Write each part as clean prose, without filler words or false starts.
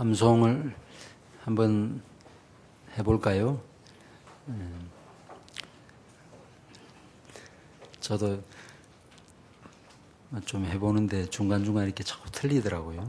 암송을 한번 해볼까요? 저도 좀 해보는데 중간중간 이렇게 자꾸 틀리더라고요.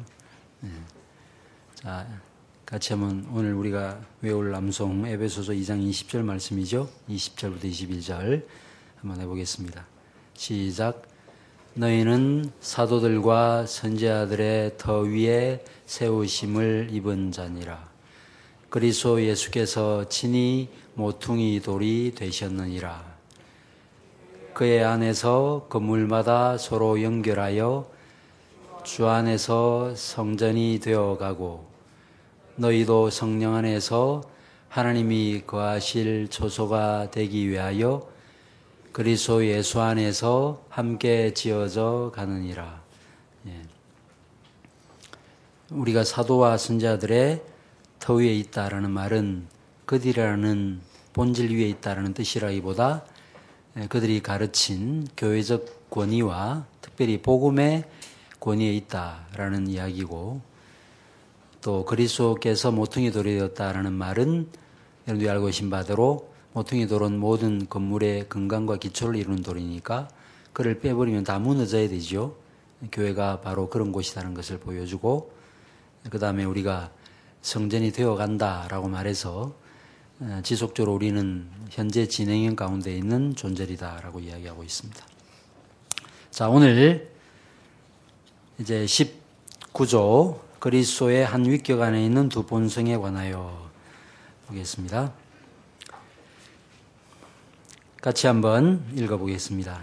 자, 같이 한번 오늘 우리가 외울 암송 에베소서 2장 20절 말씀이죠. 20절부터 21절 한번 해보겠습니다. 시작. 너희는 사도들과 선지자들의 더 위에 세우심을 입은 자니라. 그리스도 예수께서 친히 모퉁이 돌이 되셨느니라. 그의 안에서 건물마다 서로 연결하여 주 안에서 성전이 되어가고 너희도 성령 안에서 하나님이 거하실 초소가 되기 위하여 그리스도 예수 안에서 함께 지어져 가느니라. 우리가 사도와 선지자들의 터 위에 있다라는 말은 그들이라는 본질 위에 있다라는 뜻이라기보다 그들이 가르친 교회적 권위와 특별히 복음의 권위에 있다라는 이야기고, 또 그리스도께서 모퉁이 돌이 되었다라는 말은 여러분들이 알고 계신 바대로 모퉁이 돌은 모든 건물의 근간과 기초를 이루는 돌이니까 그를 빼버리면 다 무너져야 되죠. 교회가 바로 그런 곳이라는 것을 보여주고, 그 다음에 우리가 성전이 되어간다라고 말해서 지속적으로 우리는 현재 진행형 가운데 있는 존재이다라고 이야기하고 있습니다. 자, 오늘 이제 19조 그리스도의 한 위격 안에 있는 두 본성에 관하여 보겠습니다. 같이 한번 읽어보겠습니다.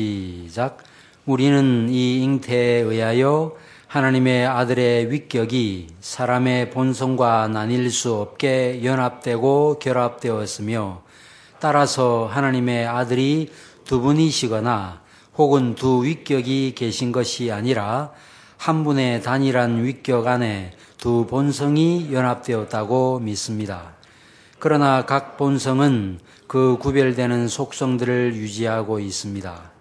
시작. 우리는 이 잉태에 의하여 하나님의 아들의 위격이 사람의 본성과 나뉠 수 없게 연합되고 결합되었으며, 따라서 하나님의 아들이 두 분이시거나 혹은 두 위격이 계신 것이 아니라 한 분의 단일한 위격 안에 두 본성이 연합되었다고 믿습니다. 그러나 각 본성은 그 구별되는 속성들을 유지하고 있습니다.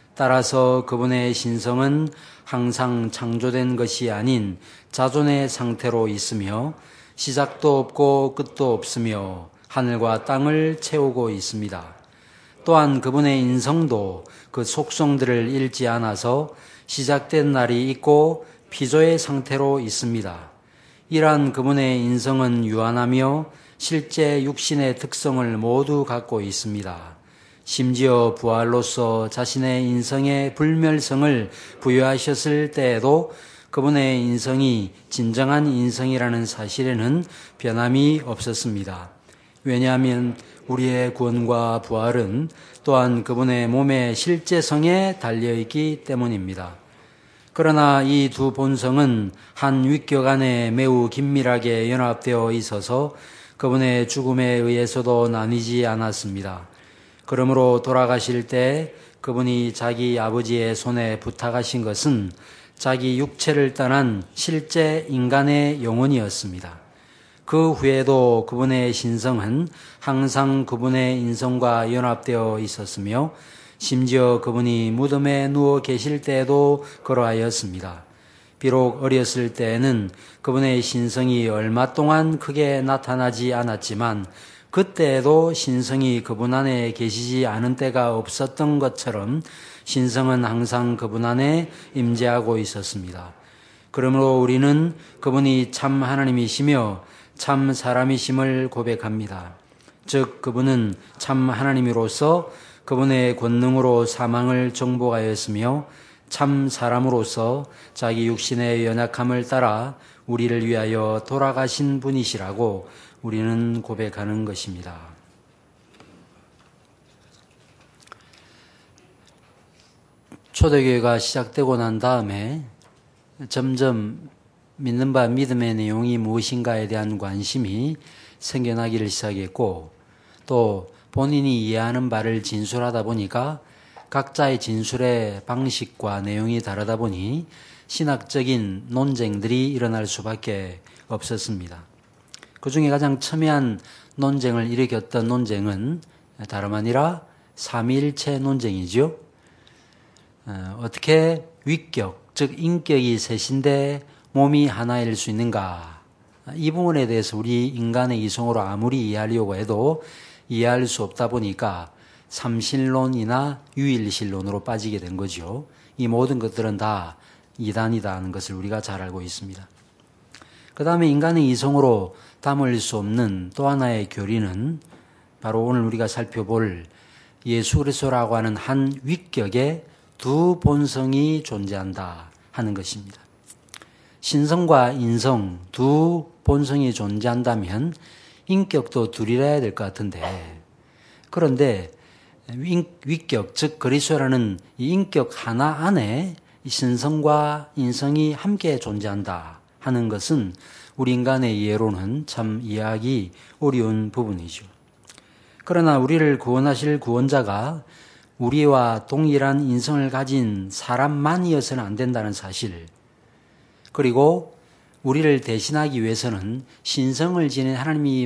따라서 그분의 신성은 항상 창조된 것이 아닌 자존의 상태로 있으며 시작도 없고 끝도 없으며 하늘과 땅을 채우고 있습니다. 또한 그분의 인성도 그 속성들을 잃지 않아서 시작된 날이 있고 피조의 상태로 있습니다. 이러한 그분의 인성은 유한하며 실제 육신의 특성을 모두 갖고 있습니다. 심지어 부활로서 자신의 인성에 불멸성을 부여하셨을 때에도 그분의 인성이 진정한 인성이라는 사실에는 변함이 없었습니다. 왜냐하면 우리의 구원과 부활은 또한 그분의 몸의 실제성에 달려있기 때문입니다. 그러나 이 두 본성은 한 위격 안에 매우 긴밀하게 연합되어 있어서 그분의 죽음에 의해서도 나뉘지 않았습니다. 그러므로 돌아가실 때 그분이 자기 아버지의 손에 부탁하신 것은 자기 육체를 떠난 실제 인간의 영혼이었습니다. 그 후에도 그분의 신성은 항상 그분의 인성과 연합되어 있었으며 심지어 그분이 무덤에 누워 계실 때에도 그러하였습니다. 비록 어렸을 때에는 그분의 신성이 얼마 동안 크게 나타나지 않았지만 그때에도 신성이 그분 안에 계시지 않은 때가 없었던 것처럼 신성은 항상 그분 안에 임재하고 있었습니다. 그러므로 우리는 그분이 참 하나님이시며 참 사람이심을 고백합니다. 즉 그분은 참 하나님으로서 그분의 권능으로 사망을 정복하였으며 참 사람으로서 자기 육신의 연약함을 따라 우리를 위하여 돌아가신 분이시라고 우리는 고백하는 것입니다. 초대교회가 시작되고 난 다음에 점점 믿는 바 믿음의 내용이 무엇인가에 대한 관심이 생겨나기를 시작했고, 또 본인이 이해하는 바를 진술하다 보니까 각자의 진술의 방식과 내용이 다르다 보니 신학적인 논쟁들이 일어날 수밖에 없었습니다. 그 중에 가장 첨예한 논쟁을 일으켰던 논쟁은 다름 아니라 삼위일체 논쟁이죠. 어떻게 위격, 즉 인격이 셋인데 몸이 하나일 수 있는가 이 부분에 대해서 우리 인간의 이성으로 아무리 이해하려고 해도 이해할 수 없다 보니까 삼신론이나 유일신론으로 빠지게 된 거죠. 이 모든 것들은 다 이단이다 하는 것을 우리가 잘 알고 있습니다. 그 다음에 인간의 이성으로 담을 수 없는 또 하나의 교리는 바로 오늘 우리가 살펴볼 예수 그리스도라고 하는 한 위격에 두 본성이 존재한다 하는 것입니다. 신성과 인성 두 본성이 존재한다면 인격도 둘이라야 될 것 같은데, 그런데 위격, 즉 그리스도라는 이 인격 하나 안에 신성과 인성이 함께 존재한다 하는 것은 우리 인간의 이해로는 참 이해하기 어려운 부분이죠. 그러나 우리를 구원하실 구원자가 우리와 동일한 인성을 가진 사람만이어서는 안 된다는 사실, 그리고 우리를 대신하기 위해서는 신성을 지닌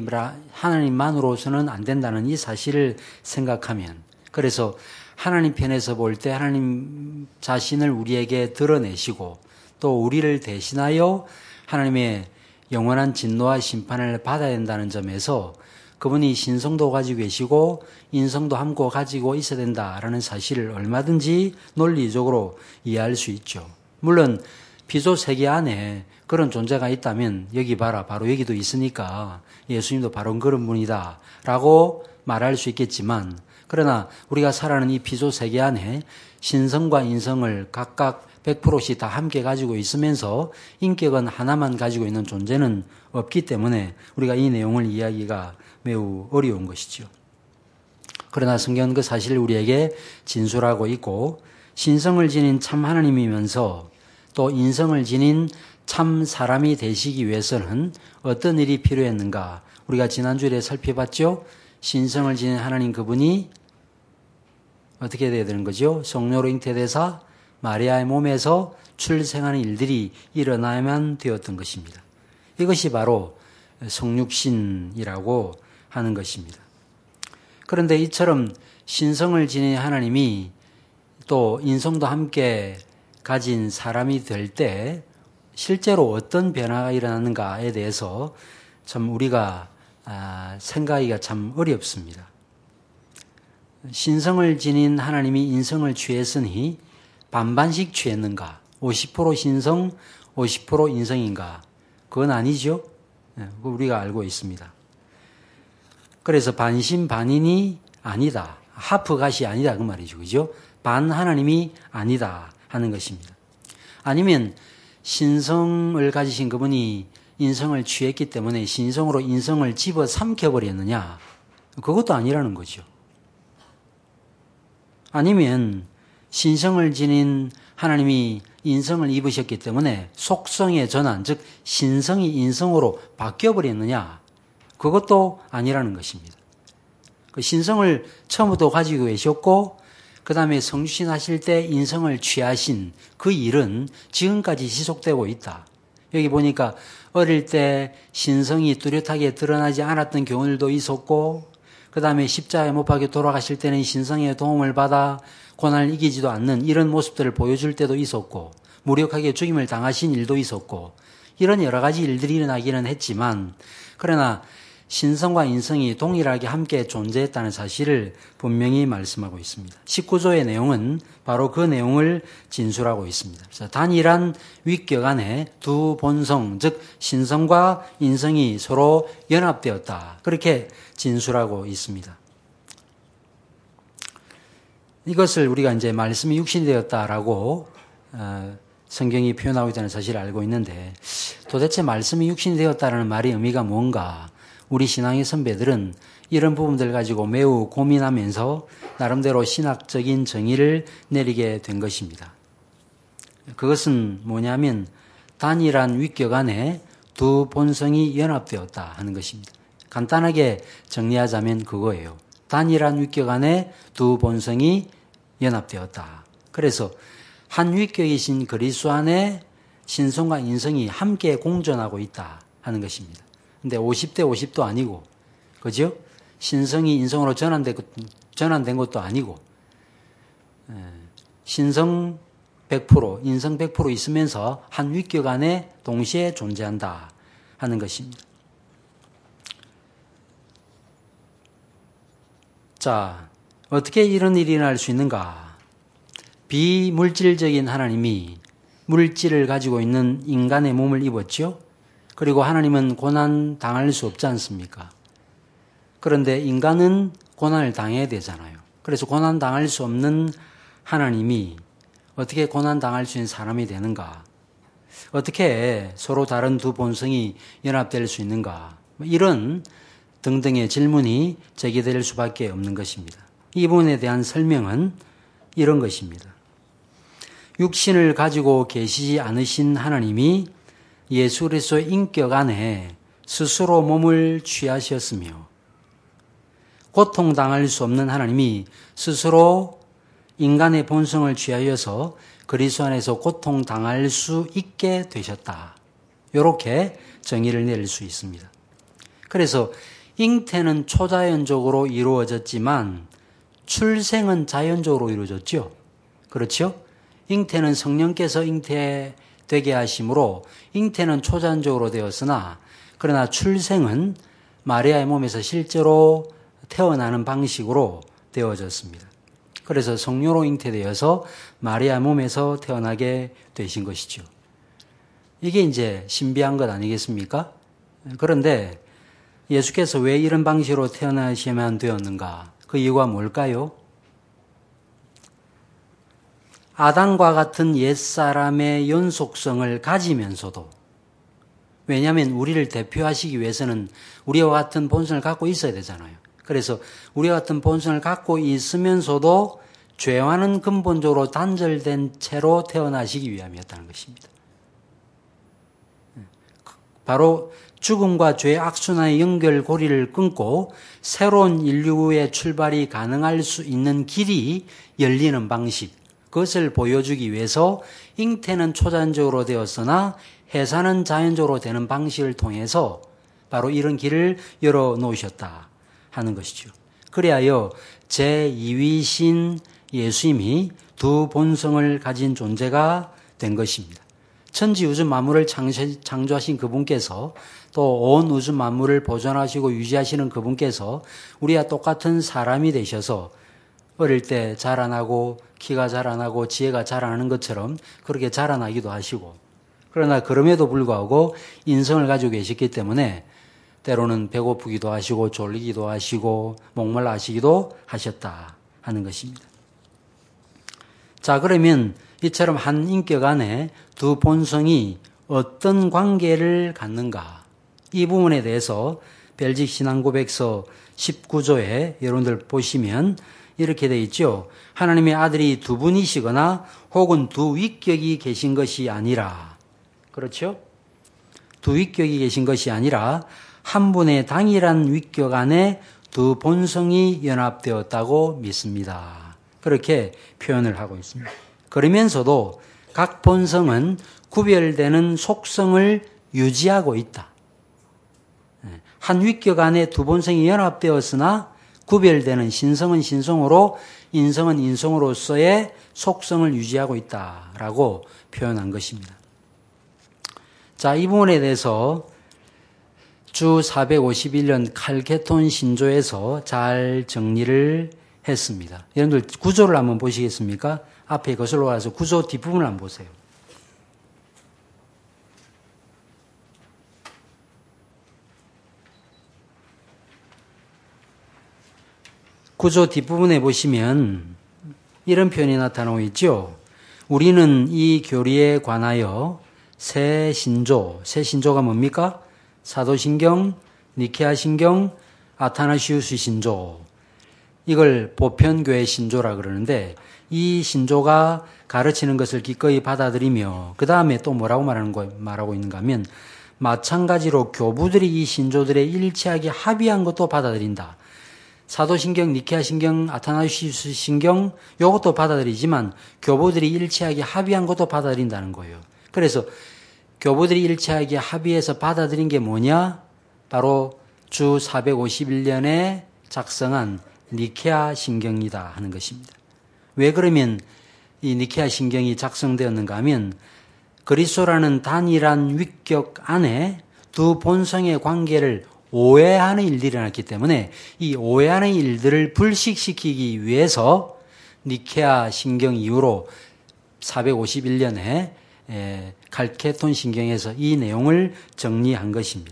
하나님만으로서는 안 된다는 이 사실을 생각하면, 그래서 하나님 편에서 볼 때 하나님 자신을 우리에게 드러내시고 또 우리를 대신하여 하나님의 영원한 진노와 심판을 받아야 된다는 점에서 그분이 신성도 가지고 계시고 인성도 함께 가지고 있어야 된다라는 사실을 얼마든지 논리적으로 이해할 수 있죠. 물론 피조 세계 안에 그런 존재가 있다면 여기 봐라, 바로 여기도 있으니까 예수님도 바로 그런 분이다 라고 말할 수 있겠지만, 그러나 우리가 살아가는 이 피조 세계 안에 신성과 인성을 각각 100%씩 다 함께 가지고 있으면서 인격은 하나만 가지고 있는 존재는 없기 때문에 우리가 이 내용을 이해하기가 매우 어려운 것이죠. 그러나 성경은 그 사실을 우리에게 진술하고 있고, 신성을 지닌 참 하나님이면서 또 인성을 지닌 참 사람이 되시기 위해서는 어떤 일이 필요했는가, 우리가 지난주에 살펴봤죠. 신성을 지닌 하나님 그분이 어떻게 돼야 되는 거죠? 성령으로 잉태되사 마리아의 몸에서 출생하는 일들이 일어나야만 되었던 것입니다. 이것이 바로 성육신이라고 하는 것입니다. 그런데 이처럼 신성을 지닌 하나님이 또 인성도 함께 가진 사람이 될 때 실제로 어떤 변화가 일어나는가에 대해서 참 우리가 생각하기가 참 어렵습니다. 신성을 지닌 하나님이 인성을 취했으니 반반씩 취했는가? 50% 신성, 50% 인성인가? 그건 아니죠. 우리가 알고 있습니다. 그래서 반신반인이 아니다. 하프갓이 아니다. 그 말이죠. 그죠? 반 하나님이 아니다 하는 것입니다. 아니면 신성을 가지신 그분이 인성을 취했기 때문에 신성으로 인성을 집어 삼켜버렸느냐? 그것도 아니라는 거죠. 아니면 신성을 지닌 하나님이 인성을 입으셨기 때문에 속성의 전환, 즉 신성이 인성으로 바뀌어버렸느냐? 그것도 아니라는 것입니다. 그 신성을 처음부터 가지고 계셨고 그 다음에 성육신하실 때 인성을 취하신 그 일은 지금까지 지속되고 있다. 여기 보니까 어릴 때 신성이 뚜렷하게 드러나지 않았던 경우들도 있었고, 그 다음에 십자가에 못 박혀 돌아가실 때는 신성의 도움을 받아 고난을 이기지도 않는 이런 모습들을 보여줄 때도 있었고, 무력하게 죽임을 당하신 일도 있었고, 이런 여러 가지 일들이 일어나기는 했지만, 그러나 신성과 인성이 동일하게 함께 존재했다는 사실을 분명히 말씀하고 있습니다. 19조의 내용은 바로 그 내용을 진술하고 있습니다. 그래서 단일한 위격 안에 두 본성, 즉 신성과 인성이 서로 연합되었다. 그렇게 진술하고 있습니다. 이것을 우리가 이제 말씀이 육신이 되었다라고 성경이 표현하고 있다는 사실을 알고 있는데, 도대체 말씀이 육신이 되었다라는 말의 의미가 뭔가? 우리 신앙의 선배들은 이런 부분들 가지고 매우 고민하면서 나름대로 신학적인 정의를 내리게 된 것입니다. 그것은 뭐냐면 단일한 위격 안에 두 본성이 연합되었다 하는 것입니다. 간단하게 정리하자면 그거예요. 단일한 위격 안에 두 본성이 연합되었다. 그래서 한 위격이신 그리스도 안에 신성과 인성이 함께 공존하고 있다 하는 것입니다. 근데 50대 50도 아니고, 그죠? 신성이 인성으로 전환된 것도 아니고, 신성 100%, 인성 100% 있으면서 한 위격 안에 동시에 존재한다. 하는 것입니다. 자, 어떻게 이런 일이 일어날 수 있는가? 비물질적인 하나님이 물질을 가지고 있는 인간의 몸을 입었죠. 그리고 하나님은 고난 당할 수 없지 않습니까? 그런데 인간은 고난을 당해야 되잖아요. 그래서 고난 당할 수 없는 하나님이 어떻게 고난 당할 수 있는 사람이 되는가? 어떻게 서로 다른 두 본성이 연합될 수 있는가? 이런 등등의 질문이 제기될 수밖에 없는 것입니다. 이 부분에 대한 설명은 이런 것입니다. 육신을 가지고 계시지 않으신 하나님이 예수 그리스도의 인격 안에 스스로 몸을 취하셨으며 고통당할 수 없는 하나님이 스스로 인간의 본성을 취하여서 그리스도 안에서 고통당할 수 있게 되셨다. 이렇게 정의를 내릴 수 있습니다. 그래서 잉태는 초자연적으로 이루어졌지만 출생은 자연적으로 이루어졌죠. 그렇죠? 잉태는 성령께서 잉태되게 하심으로 잉태는 초자연적으로 되었으나 그러나 출생은 마리아의 몸에서 실제로 태어나는 방식으로 되어졌습니다. 그래서 성령으로 잉태되어서 마리아 몸에서 태어나게 되신 것이죠. 이게 이제 신비한 것 아니겠습니까? 그런데 예수께서 왜 이런 방식으로 태어나셔야만 되었는가? 그 이유가 뭘까요? 아담과 같은 옛사람의 연속성을 가지면서도, 왜냐하면 우리를 대표하시기 위해서는 우리와 같은 본성을 갖고 있어야 되잖아요. 그래서 우리와 같은 본성을 갖고 있으면서도 죄와는 근본적으로 단절된 채로 태어나시기 위함이었다는 것입니다. 바로 죽음과 죄의 악순환의 연결고리를 끊고 새로운 인류의 출발이 가능할 수 있는 길이 열리는 방식, 그것을 보여주기 위해서 잉태는 초자연적으로 되었으나 해산은 자연적으로 되는 방식을 통해서 바로 이런 길을 열어놓으셨다 하는 것이죠. 그리하여 제2위신 예수님이 두 본성을 가진 존재가 된 것입니다. 천지 우주 만물을 창조하신 그분께서 또 온 우주 만물을 보존하시고 유지하시는 그분께서 우리와 똑같은 사람이 되셔서 어릴 때 자라나고 키가 자라나고 지혜가 자라나는 것처럼 그렇게 자라나기도 하시고, 그러나 그럼에도 불구하고 인성을 가지고 계셨기 때문에 때로는 배고프기도 하시고 졸리기도 하시고 목말라 하시기도 하셨다 하는 것입니다. 자, 그러면 이처럼 한 인격 안에 두 본성이 어떤 관계를 갖는가? 이 부분에 대해서 벨직 신앙고백서 19조에 여러분들 보시면 이렇게 되어 있죠. 하나님의 아들이 두 분이시거나 혹은 두 위격이 계신 것이 아니라, 그렇죠? 두 위격이 계신 것이 아니라 한 분의 당일한 위격 안에 두 본성이 연합되었다고 믿습니다. 그렇게 표현을 하고 있습니다. 그러면서도 각 본성은 구별되는 속성을 유지하고 있다. 한 위격 안에 두 본성이 연합되었으나 구별되는 신성은 신성으로 인성은 인성으로서의 속성을 유지하고 있다라고 표현한 것입니다. 자, 이 부분에 대해서 주 451년 칼케톤 신조에서 잘 정리를 했습니다. 여러분들 구조를 한번 보시겠습니까? 앞에 거슬러 와서 구조 뒷부분을 한번 보세요. 구조 뒷부분에 보시면 이런 표현이 나타나고 있죠. 우리는 이 교리에 관하여 새 신조가 뭡니까? 사도신경, 니케아신경, 아타나시우스 신조, 이걸 보편교회 신조라 그러는데, 이 신조가 가르치는 것을 기꺼이 받아들이며 그 다음에 또 뭐라고 말하고 있는가 하면 마찬가지로 교부들이 이 신조들에 일치하게 합의한 것도 받아들인다. 사도신경, 니케아신경, 아타나시우스 신경 이것도 받아들이지만 교부들이 일치하게 합의한 것도 받아들인다는 거예요. 그래서 교부들이 일치하게 합의해서 받아들인 게 뭐냐? 바로 주 451년에 작성한 니케아 신경이다 하는 것입니다. 왜 그러면 이 니케아 신경이 작성되었는가 하면 그리스도라는 단일한 위격 안에 두 본성의 관계를 오해하는 일들이 일어났기 때문에 이 오해하는 일들을 불식시키기 위해서 니케아 신경 이후로 451년에 칼케톤 신경에서 이 내용을 정리한 것입니다.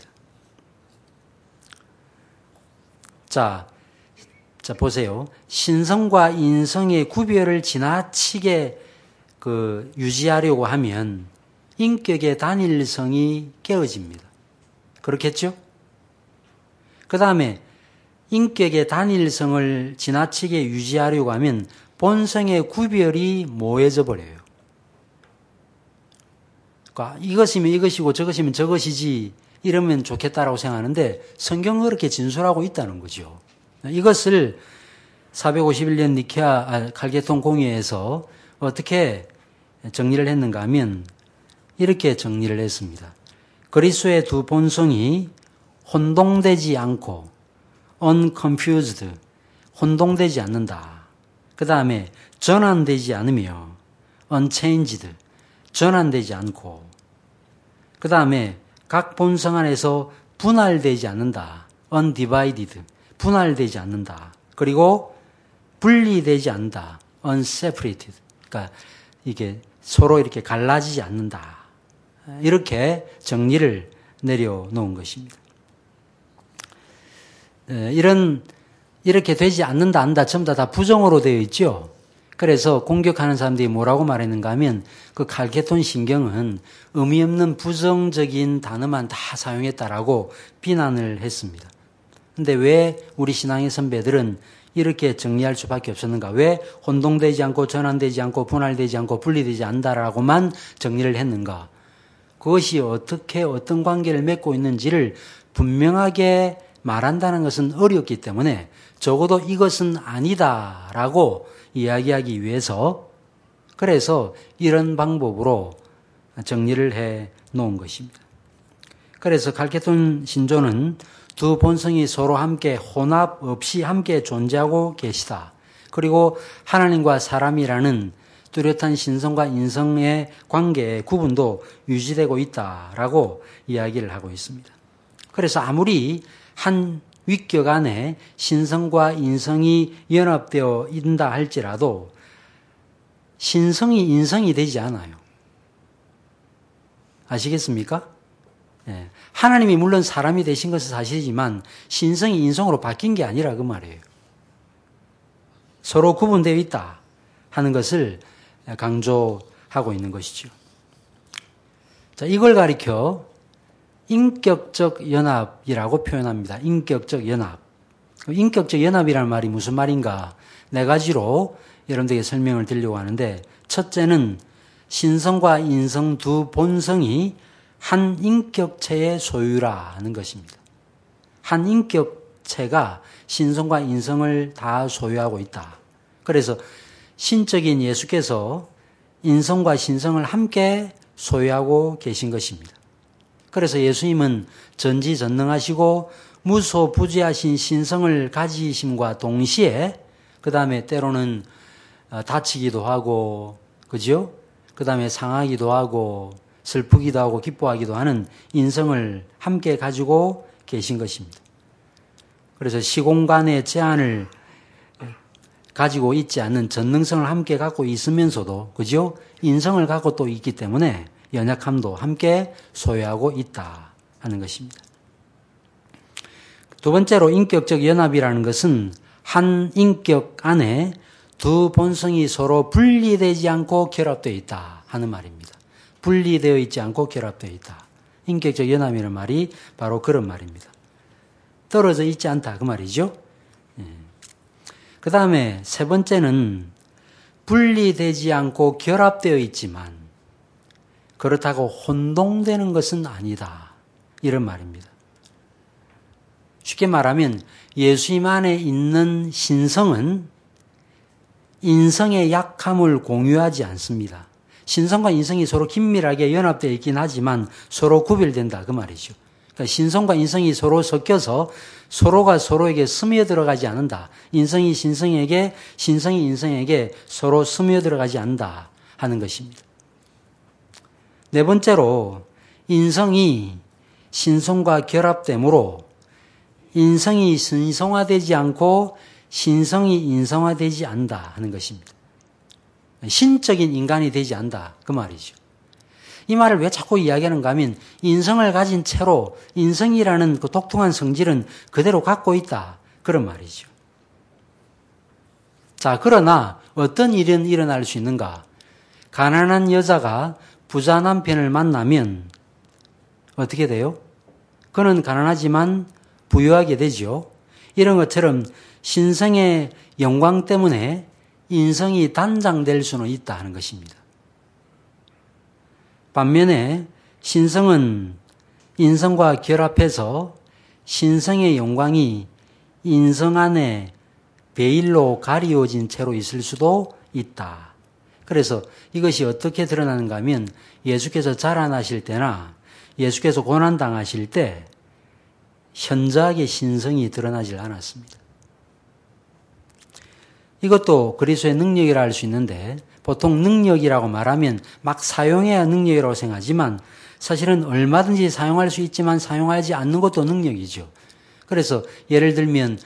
자, 보세요. 신성과 인성의 구별을 지나치게 유지하려고 하면 인격의 단일성이 깨어집니다. 그렇겠죠? 그 다음에 인격의 단일성을 지나치게 유지하려고 하면 본성의 구별이 모호해져 버려요. 그러니까 이것이면 이것이고 저것이면 저것이지 이러면 좋겠다라고 생각하는데 성경은 그렇게 진술하고 있다는 거죠. 이것을 451년 니케아 칼케톤 공의에서 어떻게 정리를 했는가 하면 이렇게 정리를 했습니다. 그리스도의 두 본성이 혼동되지 않고 unconfused, 혼동되지 않는다. 그 다음에 전환되지 않으며 unchanged, 전환되지 않고 그 다음에 각 본성 안에서 분할되지 않는다. undivided, 분할되지 않는다. 그리고 분리되지 않는다. unseparated, 그러니까 이게 서로 이렇게 갈라지지 않는다. 이렇게 정리를 내려놓은 것입니다. 이렇게 되지 않는다, 안다, 전부 다 부정어로 되어 있죠. 그래서 공격하는 사람들이 뭐라고 말했는가 하면 그 칼케톤 신경은 의미 없는 부정적인 단어만 다 사용했다라고 비난을 했습니다. 근데 왜 우리 신앙의 선배들은 이렇게 정리할 수밖에 없었는가? 왜 혼동되지 않고 전환되지 않고 분할되지 않고 분리되지 않는다라고만 정리를 했는가? 그것이 어떻게 어떤 관계를 맺고 있는지를 분명하게 말한다는 것은 어렵기 때문에 적어도 이것은 아니다라고 이야기하기 위해서 그래서 이런 방법으로 정리를 해 놓은 것입니다. 그래서 칼케톤 신조는 두 본성이 서로 함께 혼합 없이 함께 존재하고 계시다. 그리고 하나님과 사람이라는 뚜렷한 신성과 인성의 관계의 구분도 유지되고 있다라고 이야기를 하고 있습니다. 그래서 아무리 한 위격 안에 신성과 인성이 연합되어 있다 할지라도 신성이 인성이 되지 않아요. 아시겠습니까? 예. 하나님이 물론 사람이 되신 것은 사실이지만 신성이 인성으로 바뀐 게 아니라 그 말이에요. 서로 구분되어 있다 하는 것을 강조하고 있는 것이죠. 자, 이걸 가리켜 인격적 연합이라고 표현합니다. 인격적 연합. 인격적 연합이라는 말이 무슨 말인가? 네 가지로 여러분들에게 설명을 드리려고 하는데 첫째는 신성과 인성 두 본성이 한 인격체의 소유라는 것입니다. 한 인격체가 신성과 인성을 다 소유하고 있다. 그래서 신적인 예수께서 인성과 신성을 함께 소유하고 계신 것입니다. 그래서 예수님은 전지전능하시고 무소부지하신 신성을 가지심과 동시에 그 다음에 때로는 다치기도 하고 그죠? 그 다음에 상하기도 하고 슬프기도 하고 기뻐하기도 하는 인성을 함께 가지고 계신 것입니다. 그래서 시공간의 제한을 가지고 있지 않는 전능성을 함께 갖고 있으면서도 그죠? 인성을 갖고 또 있기 때문에 연약함도 함께 소유하고 있다 하는 것입니다. 두 번째로 인격적 연합이라는 것은 한 인격 안에 두 본성이 서로 분리되지 않고 결합되어 있다 하는 말입니다. 분리되어 있지 않고 결합되어 있다. 인격적 연합이라는 말이 바로 그런 말입니다. 떨어져 있지 않다 그 말이죠. 그 다음에 세 번째는 분리되지 않고 결합되어 있지만 그렇다고 혼동되는 것은 아니다. 이런 말입니다. 쉽게 말하면 예수님 안에 있는 신성은 인성의 약함을 공유하지 않습니다. 신성과 인성이 서로 긴밀하게 연합되어 있긴 하지만 서로 구별된다 그 말이죠. 그러니까 신성과 인성이 서로 섞여서 서로가 서로에게 스며들어가지 않는다. 인성이 신성에게, 신성이 인성에게 서로 스며들어가지 않는다 하는 것입니다. 네 번째로 인성이 신성과 결합되므로 인성이 신성화되지 않고 신성이 인성화되지 않는다 하는 것입니다. 신적인 인간이 되지 않는다 그 말이죠. 이 말을 왜 자꾸 이야기하는가 하면 인성을 가진 채로 인성이라는 그 독특한 성질은 그대로 갖고 있다 그런 말이죠. 자, 그러나 어떤 일은 일어날 수 있는가? 가난한 여자가 부자 남편을 만나면 어떻게 돼요? 그는 가난하지만 부유하게 되죠. 이런 것처럼 신성의 영광 때문에 인성이 단장될 수는 있다 하는 것입니다. 반면에 신성은 인성과 결합해서 신성의 영광이 인성 안에 베일로 가리워진 채로 있을 수도 있다. 그래서 이것이 어떻게 드러나는가 하면 예수께서 자라나실 때나 예수께서 고난당하실 때 현저하게 신성이 드러나질 않았습니다. 이것도 그리스도의 능력이라 할 수 있는데 보통 능력이라고 말하면 막 사용해야 능력이라고 생각하지만 사실은 얼마든지 사용할 수 있지만 사용하지 않는 것도 능력이죠. 그래서 예를 들면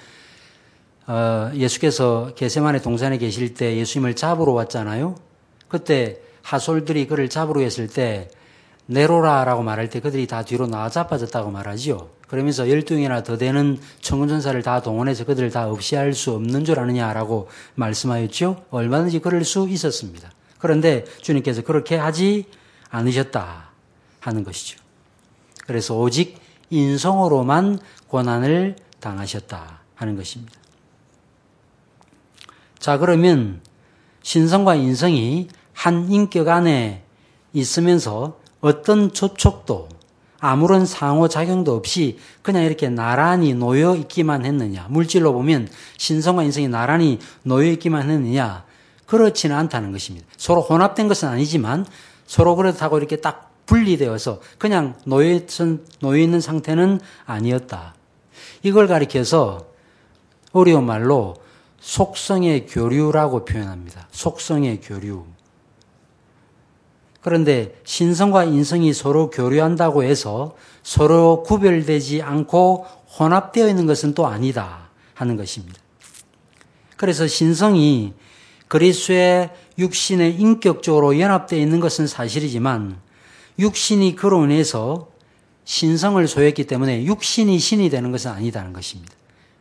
예수께서 겟세마네 동산에 계실 때 예수님을 잡으러 왔잖아요. 그때 하솔들이 그를 잡으러 했을 때 내로라라고 말할 때 그들이 다 뒤로 나와 자빠졌다고 말하지요. 그러면서 12명이나 더 되는 천군천사를 다 동원해서 그들을 다 없이할 수 없는 줄 아느냐라고 말씀하였죠. 얼마든지 그럴 수 있었습니다. 그런데 주님께서 그렇게 하지 않으셨다 하는 것이죠. 그래서 오직 인성으로만 고난을 당하셨다 하는 것입니다. 자, 그러면 신성과 인성이 한 인격 안에 있으면서 어떤 접촉도 아무런 상호작용도 없이 그냥 이렇게 나란히 놓여 있기만 했느냐. 물질로 보면 신성과 인성이 나란히 놓여 있기만 했느냐. 그렇지는 않다는 것입니다. 서로 혼합된 것은 아니지만 서로 그렇다고 이렇게 딱 분리되어서 그냥 놓여 있는 상태는 아니었다. 이걸 가리켜서 어려운 말로 속성의 교류라고 표현합니다. 속성의 교류. 그런데 신성과 인성이 서로 교류한다고 해서 서로 구별되지 않고 혼합되어 있는 것은 또 아니다 하는 것입니다. 그래서 신성이 그리스도의 육신에 인격적으로 연합되어 있는 것은 사실이지만 육신이 그로 인해서 신성을 소유했기 때문에 육신이 신이 되는 것은 아니다는 것입니다.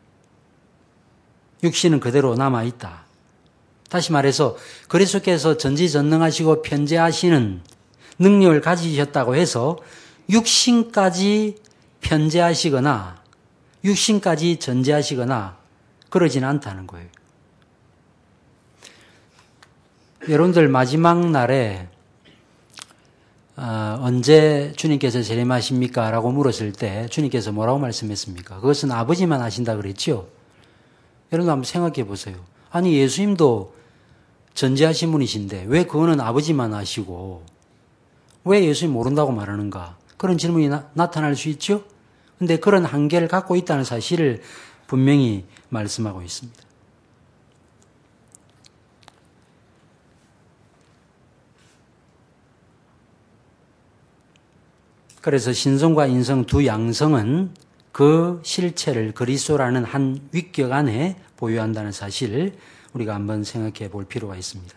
육신은 그대로 남아있다. 다시 말해서 그리스도께서 전지전능하시고 편재하시는 능력을 가지셨다고 해서 육신까지 편재하시거나 육신까지 전재하시거나 그러지는 않다는 거예요. 여러분들 마지막 날에 언제 주님께서 재림하십니까? 라고 물었을 때 주님께서 뭐라고 말씀했습니까? 그것은 아버지만 아신다 그랬죠? 여러분 한번 생각해 보세요. 아니 예수님도 전지하신 분이신데 왜 그거는 아버지만 아시고 왜 예수님 모른다고 말하는가? 그런 질문이 나타날 수 있죠? 그런데 그런 한계를 갖고 있다는 사실을 분명히 말씀하고 있습니다. 그래서 신성과 인성 두 양성은 그 실체를 그리스도라는 한 위격 안에 보유한다는 사실을 우리가 한번 생각해 볼 필요가 있습니다.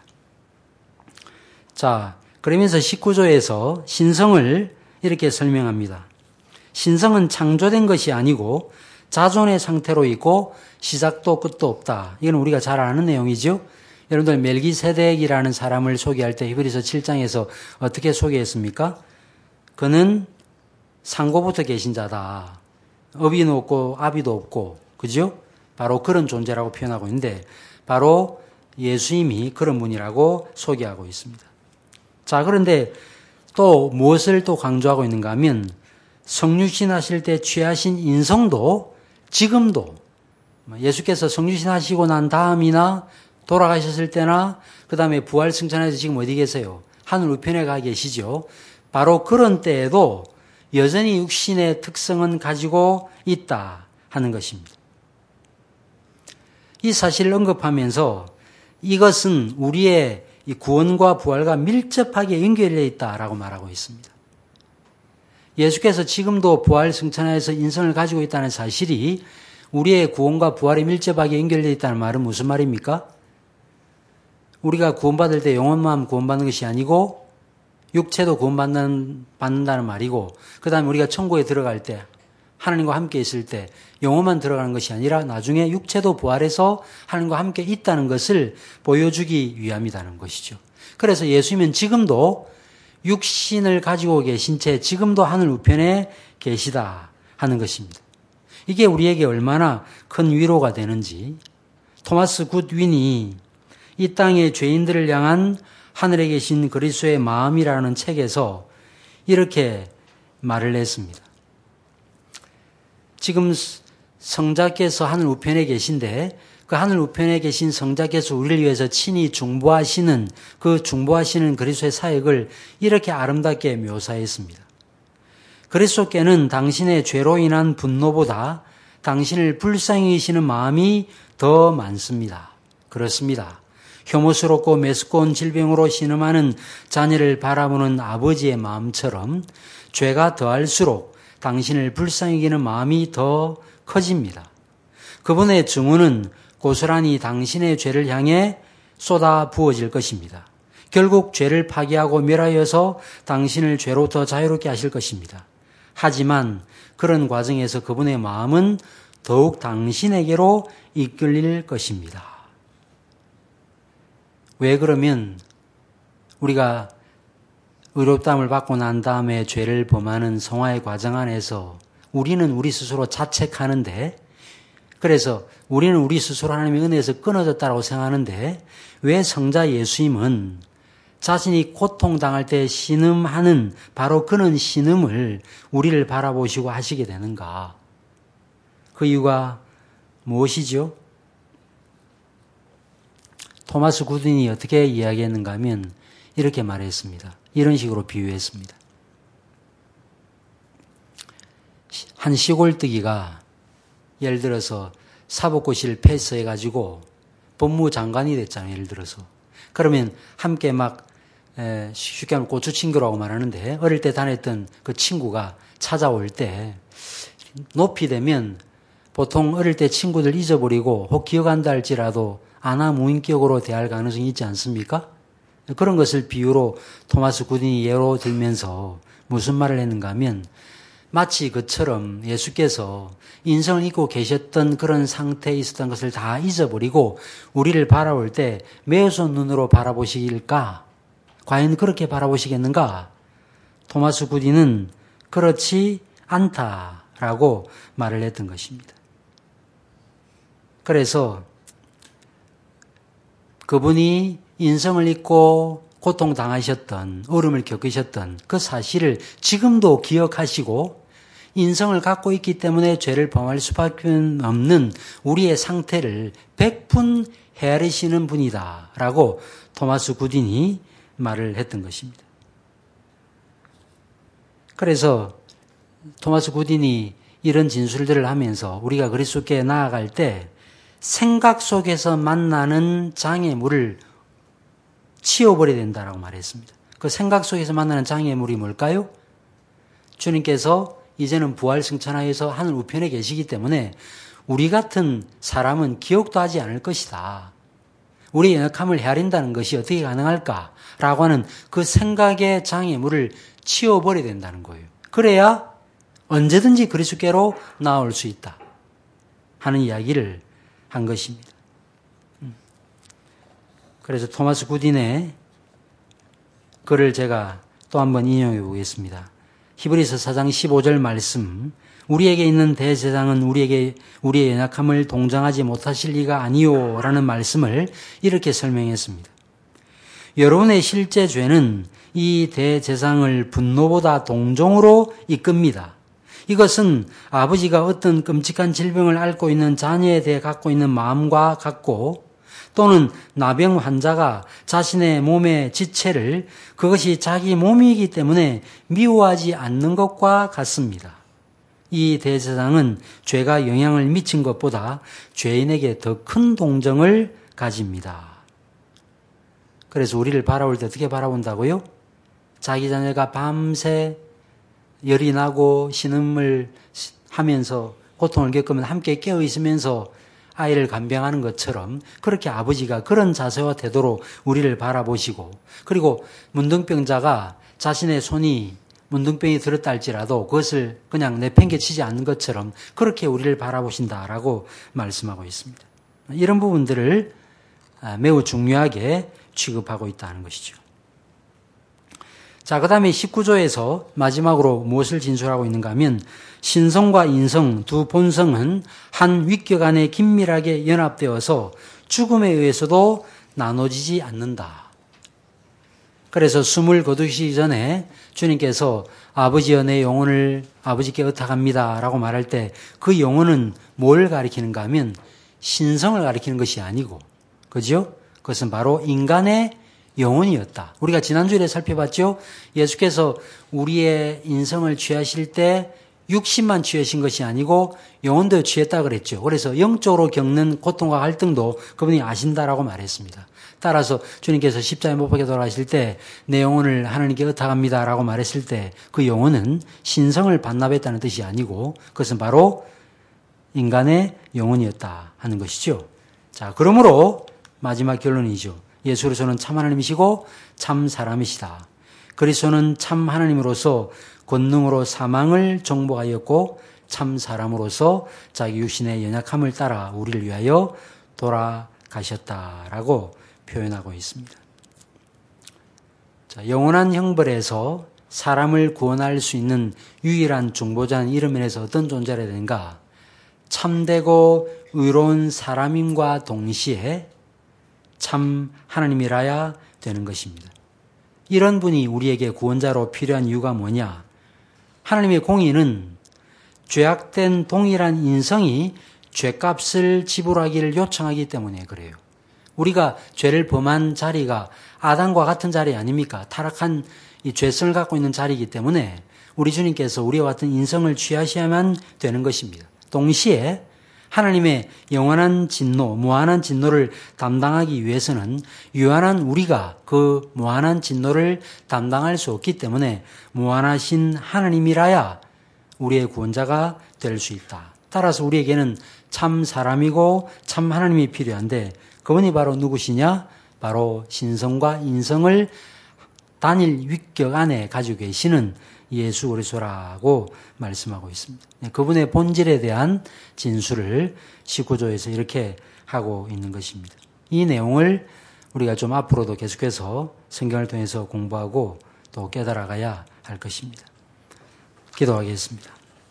자, 그러면서 19조에서 신성을 이렇게 설명합니다. 신성은 창조된 것이 아니고 자존의 상태로 있고 시작도 끝도 없다. 이건 우리가 잘 아는 내용이죠. 여러분들 멜기세덱이라는 사람을 소개할 때 히브리서 7장에서 어떻게 소개했습니까? 그는 상고부터 계신 자다. 업이는 없고 아비도 없고, 그죠? 바로 그런 존재라고 표현하고 있는데 바로 예수님이 그런 분이라고 소개하고 있습니다. 자, 그런데 또 무엇을 또 강조하고 있는가 하면 성육신 하실 때 취하신 인성도 지금도 예수께서 성육신 하시고 난 다음이나 돌아가셨을 때나 그 다음에 부활 승천해서 지금 어디 계세요? 하늘 우편에 가 계시죠. 바로 그런 때에도 여전히 육신의 특성은 가지고 있다 하는 것입니다. 이 사실을 언급하면서 이것은 우리의 이 구원과 부활과 밀접하게 연결되어 있다라고 말하고 있습니다. 예수께서 지금도 부활 승천하여서 인성을 가지고 있다는 사실이 우리의 구원과 부활에 밀접하게 연결되어 있다는 말은 무슨 말입니까? 우리가 구원받을 때 영혼만 구원받는 것이 아니고 육체도 구원받는다는 말이고, 그 다음에 우리가 천국에 들어갈 때 하나님과 함께 있을 때 영혼만 들어가는 것이 아니라 나중에 육체도 부활해서 하나님과 함께 있다는 것을 보여주기 위함이라는 것이죠. 그래서 예수님은 지금도 육신을 가지고 계신 채 지금도 하늘 우편에 계시다 하는 것입니다. 이게 우리에게 얼마나 큰 위로가 되는지 토마스 굿윈이 이 땅의 죄인들을 향한 하늘에 계신 그리스도의 마음이라는 책에서 이렇게 말을 했습니다. 지금 성자께서 하늘 우편에 계신데 그 하늘 우편에 계신 성자께서 우리를 위해서 친히 중보하시는 그 중보하시는 그리스도의 사역을 이렇게 아름답게 묘사했습니다. 그리스도께는 당신의 죄로 인한 분노보다 당신을 불쌍히 여기시는 마음이 더 많습니다. 그렇습니다. 혐오스럽고 메스꺼운 질병으로 신음하는 자녀를 바라보는 아버지의 마음처럼 죄가 더할수록 당신을 불쌍히 여기는 마음이 더 커집니다. 그분의 증오는 고스란히 당신의 죄를 향해 쏟아 부어질 것입니다. 결국 죄를 파괴하고 멸하여서 당신을 죄로부터 자유롭게 하실 것입니다. 하지만 그런 과정에서 그분의 마음은 더욱 당신에게로 이끌릴 것입니다. 왜 그러면 우리가 의롭다함을 받고 난 다음에 죄를 범하는 성화의 과정 안에서 우리는 우리 스스로 자책하는데, 그래서 우리는 우리 스스로 하나님의 은혜에서 끊어졌다고 생각하는데 왜 성자 예수님은 자신이 고통당할 때 신음하는 바로 그런 신음을 우리를 바라보시고 하시게 되는가? 그 이유가 무엇이죠? 토마스 굿윈이 어떻게 이야기했는가 하면 이렇게 말했습니다. 이런 식으로 비유했습니다. 한 시골뜨기가 예를 들어서 사법고시를 패스해가지고 법무장관이 됐잖아요. 예를 들어서. 그러면 함께 막 쉽게 하면 고추친구라고 말하는데 어릴 때 다녔던 그 친구가 찾아올 때 높이 되면 보통 어릴 때 친구들 잊어버리고 혹 기억한다 할지라도 아나무인격으로 대할 가능성이 있지 않습니까? 그런 것을 비유로 토마스 굿윈이 예로 들면서 무슨 말을 했는가 하면 마치 그처럼 예수께서 인성을 잊고 계셨던 그런 상태에 있었던 것을 다 잊어버리고 우리를 바라볼 때 매우선 눈으로 바라보시길까? 과연 그렇게 바라보시겠는가? 토마스 굿윈은 그렇지 않다라고 말을 했던 것입니다. 그래서 그분이 인성을 잊고 고통당하셨던, 어려움을 겪으셨던 그 사실을 지금도 기억하시고 인성을 갖고 있기 때문에 죄를 범할 수밖에 없는 우리의 상태를 100분 헤아리시는 분이다 라고 토마스 굿윈이 말을 했던 것입니다. 그래서 토마스 굿윈이 이런 진술들을 하면서 우리가 그리스도께 나아갈 때 생각 속에서 만나는 장애물을 치워버려야 된다라고 말했습니다. 그 생각 속에서 만나는 장애물이 뭘까요? 주님께서 이제는 부활 승천하여서 하늘 우편에 계시기 때문에 우리 같은 사람은 기억도 하지 않을 것이다. 우리의 연약함을 헤아린다는 것이 어떻게 가능할까라고 하는 그 생각의 장애물을 치워버려야 된다는 거예요. 그래야 언제든지 그리스도께로 나올 수 있다 하는 이야기를 한 것입니다. 그래서 토마스 굿윈의 글을 제가 또 한번 인용해 보겠습니다. 히브리서 4장 15절 말씀, 우리에게 있는 대제사장은 우리의 연약함을 동정하지 못하실 리가 아니요 라는 말씀을 이렇게 설명했습니다. 여러분의 실제 죄는 이 대제사장을 분노보다 동정으로 이끕니다. 이것은 아버지가 어떤 끔찍한 질병을 앓고 있는 자녀에 대해 갖고 있는 마음과 같고, 또는 나병 환자가 자신의 몸의 지체를 그것이 자기 몸이기 때문에 미워하지 않는 것과 같습니다. 이 대제사장은 죄가 영향을 미친 것보다 죄인에게 더 큰 동정을 가집니다. 그래서 우리를 바라볼 때 어떻게 바라본다고요? 자기 자녀가 밤새 열이 나고 신음을 하면서 고통을 겪으면 함께 깨어 있으면서 아이를 간병하는 것처럼 그렇게 아버지가 그런 자세와 태도로 우리를 바라보시고, 그리고 문둥병자가 자신의 손이 문둥병이 들었다 할지라도 그것을 그냥 내팽개치지 않는 것처럼 그렇게 우리를 바라보신다라고 말씀하고 있습니다. 이런 부분들을 매우 중요하게 취급하고 있다는 것이죠. 자, 그 다음에 19조에서 마지막으로 무엇을 진술하고 있는가 하면, 신성과 인성 두 본성은 한 위격 안에 긴밀하게 연합되어서 죽음에 의해서도 나눠지지 않는다. 그래서 숨을 거두시기 전에 주님께서 아버지여 내 영혼을 아버지께 의탁합니다 라고 말할 때 그 영혼은 뭘 가리키는가 하면 신성을 가리키는 것이 아니고, 그죠? 그것은 바로 인간의 영혼이었다. 우리가 지난주에 살펴봤죠? 예수께서 우리의 인성을 취하실 때 육신만 취하신 것이 아니고 영혼도 취했다 그랬죠. 그래서 영적으로 겪는 고통과 갈등도 그분이 아신다라고 말했습니다. 따라서 주님께서 십자가에 못 박혀 돌아가실 때 내 영혼을 하나님께 의탁합니다라고 말했을 때 그 영혼은 신성을 반납했다는 뜻이 아니고 그것은 바로 인간의 영혼이었다 하는 것이죠. 자, 그러므로 마지막 결론이죠. 예수 그리스도는 참 하나님이시고 참 사람이시다. 그리스도는 참 하나님으로서 권능으로 사망을 정복하였고 참 사람으로서 자기 육신의 연약함을 따라 우리를 위하여 돌아가셨다라고 표현하고 있습니다. 자, 영원한 형벌에서 사람을 구원할 수 있는 유일한 중보자는 이런 면에서 어떤 존재라 되는가? 참되고 의로운 사람임과 동시에 참 하나님이라야 되는 것입니다. 이런 분이 우리에게 구원자로 필요한 이유가 뭐냐? 하나님의 공의는 죄악된 동일한 인성이 죄값을 지불하기를 요청하기 때문에 그래요. 우리가 죄를 범한 자리가 아담과 같은 자리 아닙니까? 타락한 이 죄성을 갖고 있는 자리이기 때문에 우리 주님께서 우리와 같은 인성을 취하셔야만 되는 것입니다. 동시에 하나님의 영원한 진노, 무한한 진노를 담당하기 위해서는 유한한 우리가 그 무한한 진노를 담당할 수 없기 때문에 무한하신 하나님이라야 우리의 구원자가 될 수 있다. 따라서 우리에게는 참 사람이고 참 하나님이 필요한데 그분이 바로 누구시냐? 바로 신성과 인성을 단일 위격 안에 가지고 계시는 예수 그리스도라고 말씀하고 있습니다. 그분의 본질에 대한 진술을 19조에서 이렇게 하고 있는 것입니다. 이 내용을 우리가 좀 앞으로도 계속해서 성경을 통해서 공부하고 또 깨달아가야 할 것입니다. 기도하겠습니다.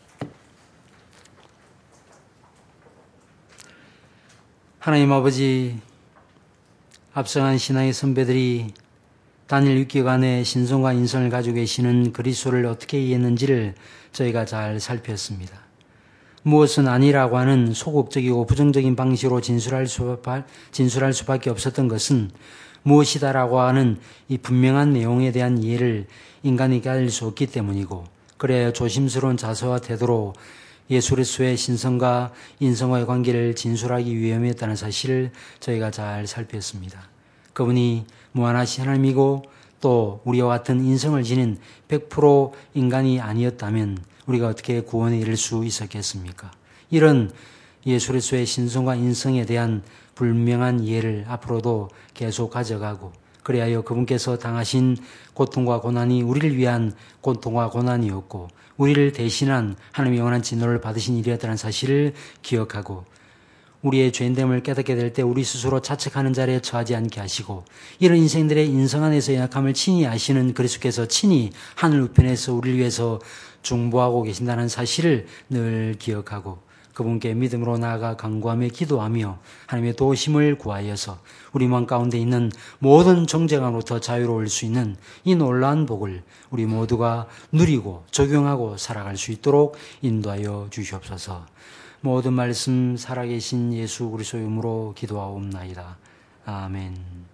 하나님 아버지, 앞서간 신앙의 선배들이 단일 위격 안에 신성과 인성을 가지고 계시는 그리스도를 어떻게 이해했는지를 저희가 잘 살폈습니다. 무엇은 아니라고 하는 소극적이고 부정적인 방식으로 진술할 수밖에 없었던 것은 무엇이다라고 하는 이 분명한 내용에 대한 이해를 인간이 가질 수 없기 때문이고, 그래야 조심스러운 자세와 태도로 예수 그리스도의 신성과 인성과의 관계를 진술하기 위함이었다는 사실을 저희가 잘 살폈습니다. 그분이 무한하신 하나님이고 또 우리와 같은 인성을 지닌 100% 인간이 아니었다면 우리가 어떻게 구원에 이를 수 있었겠습니까? 이런 예수 그리스도의 신성과 인성에 대한 분명한 이해를 앞으로도 계속 가져가고, 그리하여 그분께서 당하신 고통과 고난이 우리를 위한 고통과 고난이었고 우리를 대신한 하나님의 영원한 진노를 받으신 일이었다는 사실을 기억하고, 우리의 죄인됨을 깨닫게 될 때 우리 스스로 자책하는 자리에 처하지 않게 하시고, 이런 인생들의 인성 안에서 연약함을 친히 아시는 그리스도께서 친히 하늘 우편에서 우리를 위해서 중보하고 계신다는 사실을 늘 기억하고, 그분께 믿음으로 나아가 간구하며 기도하며 하나님의 도우심을 구하여서 우리 마음 가운데 있는 모든 정죄감으로부터 자유로울 수 있는 이 놀라운 복을 우리 모두가 누리고 적용하고 살아갈 수 있도록 인도하여 주시옵소서. 모든 말씀 살아계신 예수 그리스도의 이름으로 기도하옵나이다. 아멘.